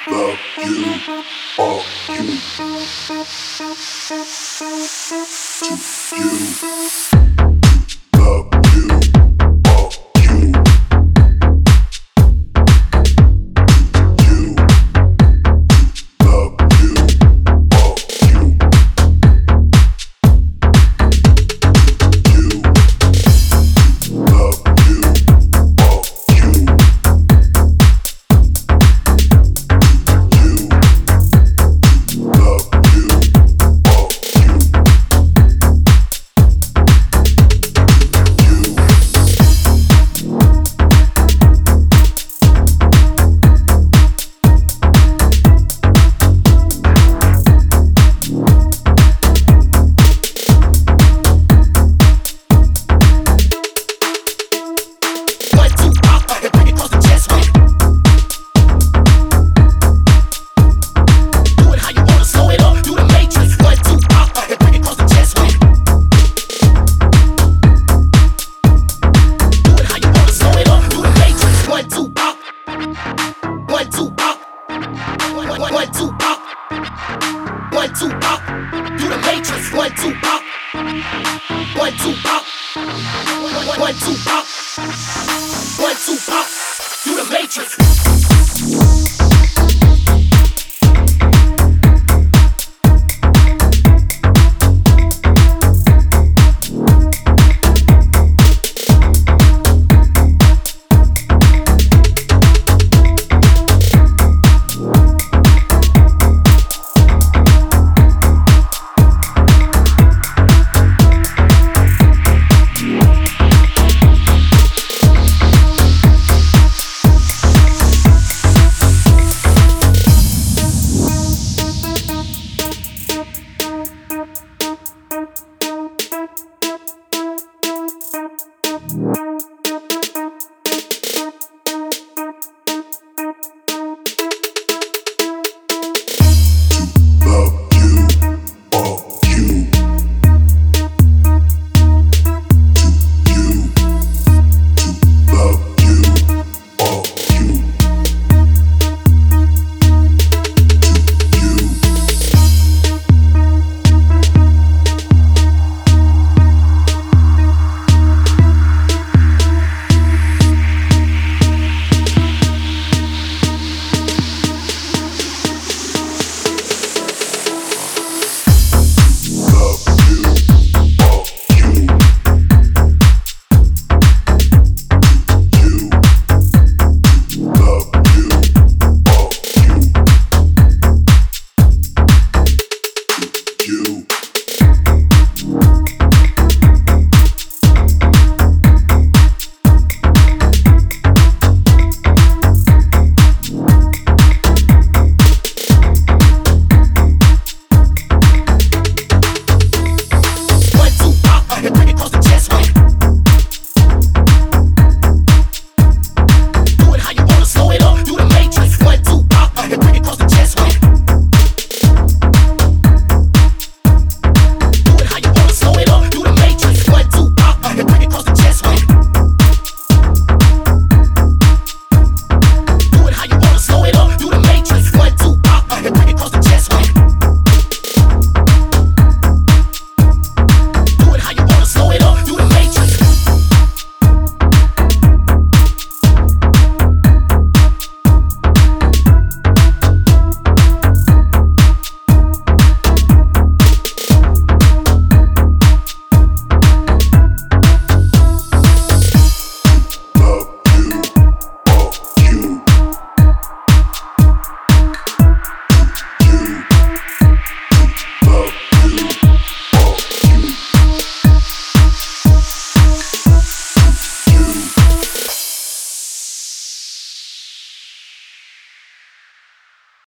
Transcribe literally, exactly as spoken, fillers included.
love you, all you, to you. Love you, all you, you. Love you, all you, you. Love you, all you, you. Love you, all you, you. One, two, pop, and bring it close to chest with it. Do it how you wanna, slow it up, do the matrix. One, two, pop, and bring it close to chest with it. Do it how you wanna, slow it up, do the matrix. One, two, pop. One, two, pop. One, one, one, two, pop. One, two, pop. Do the matrix. One, two, pop. One, two, pop. One, one, one, two, pop. One, two, pop. Do the matrix.